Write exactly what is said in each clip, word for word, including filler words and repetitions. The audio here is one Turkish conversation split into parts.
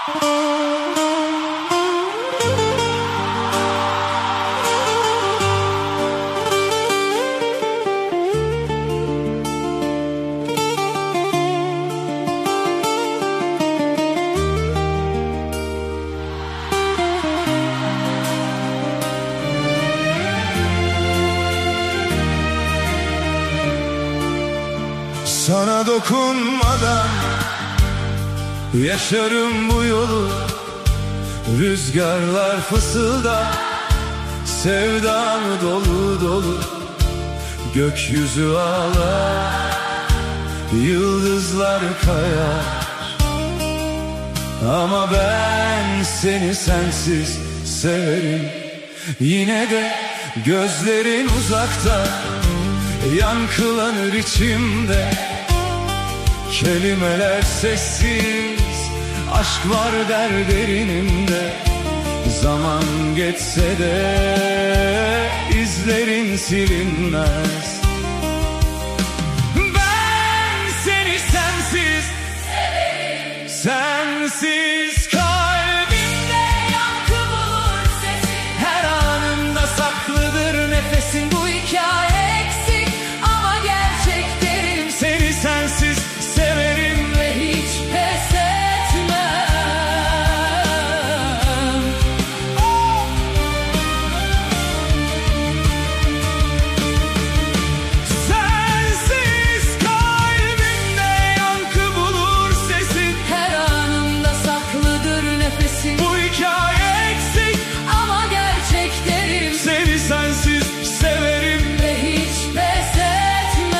Sana dokunmadan yaşarım bu yolu. Rüzgarlar fısıldar, sevdam dolu dolu. Gökyüzü ağlar, yıldızlar kayar. Ama ben seni sensiz severim. Yine de gözlerin uzakta, yankılanır içimde. Kelimeler sessiz, aşk var der derinimde. Zaman geçse de izlerin silinmez. Ben seni sensiz severim. Sensiz kalbimde yankı bulur sesin. Her anında saklıdır nefesin. Bu hikaye eksik ama gerçek derim. Seni sensiz severim ve hiç pes etmem. Oh! Sensiz kalbimde yankı bulur sesin. Her anımda saklıdır nefesin. Bu hikaye eksik ama gerçek derim. Seni sensiz severim ve hiç pes etmem.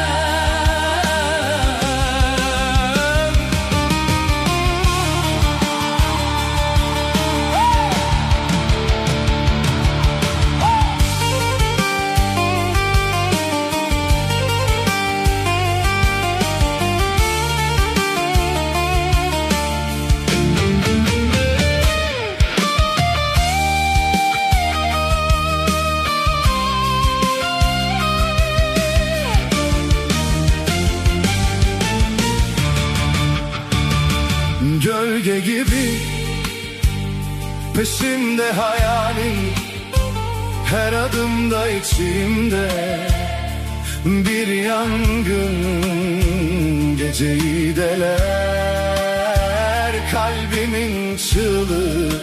Gölge gibi peşimde hayalin, her adımda içimde bir yangın. Geceyi deler kalbimin çığlığı.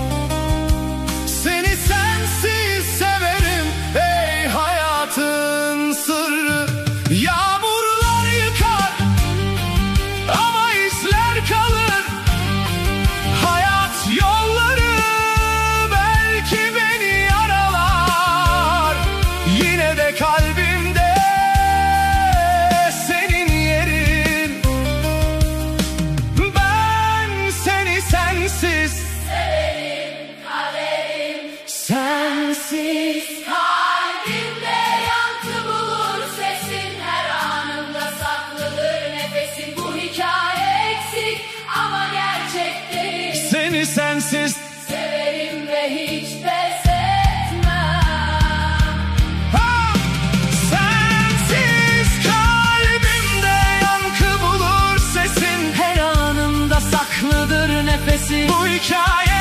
Seni sensiz severim ey hayatın sırrı. Yağmurlar yıkar ama izler kalır. Hayat yolları belki beni yaralar. Yine de kalbimde senin yerin. Ben seni sensiz severim, kaderim. Sensiz kalbimde yankı bulur sesin. Her anımda saklıdır nefesin. Bu hikaye eksik ama gerçek derim. Seni sensiz severim ve hiç pes etmem. Ha! Sensiz kalbimde yankı bulur sesin. Her anımda saklıdır nefesin. Bu hikaye